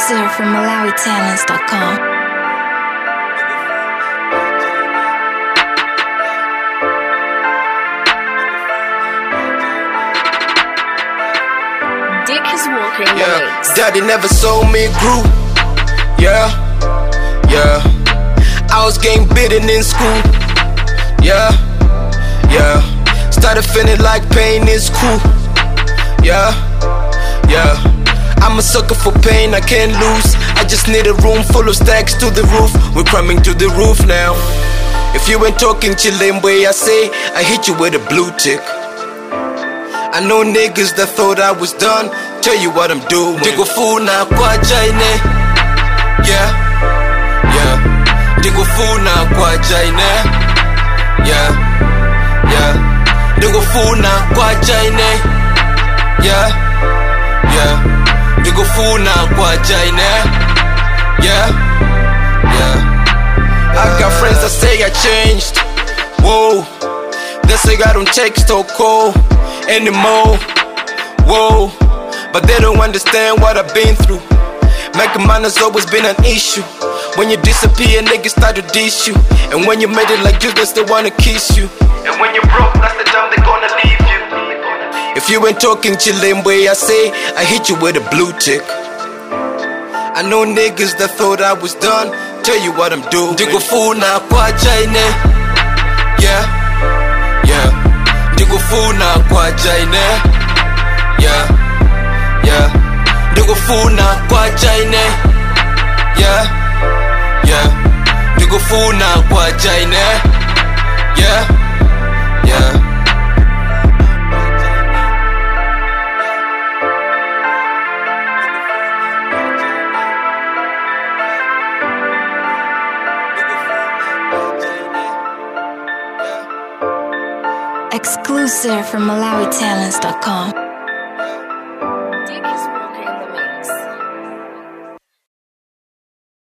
Exclusive from MalawiTalents.com. Dick is walking the mix. Daddy never saw me grow. Yeah. I was getting beaten in school. Yeah. Started feeling like pain is cool. Yeah. I'm a sucker for pain, I can't lose. I just need a room full of stacks to the roof. We're climbing to the roof now. If you ain't talking Chilembe, I say I hit you with a blue tick. I know niggas that thought I was done. Tell you what I'm doing. Digo funa kwa jaine. Yeah. Digo funa kwa jaine. Yeah. Digo funa kwa jaine. Yeah. Digo funa kwa jaine. Yeah. I got friends that say I changed. Whoa. They say I don't text or call anymore. Whoa. But they don't understand what I've been through. Making money has always been an issue. When you disappear, niggas start to diss you. And when you made it like Judas, they wanna kiss you. And when you broke, that's the time they gonna leave you. If you ain't talking Chilembe, I say I hit you with a blue tick. I know niggas that thought I was done. Tell you what I'm doing. Digo funa kwa jaine. Yeah. Digo funa kwa jaine. Yeah. Digo funa kwa jaine. Yeah. Digo funa kwa jaine. Yeah. Exclusive from MalawiTalents.com.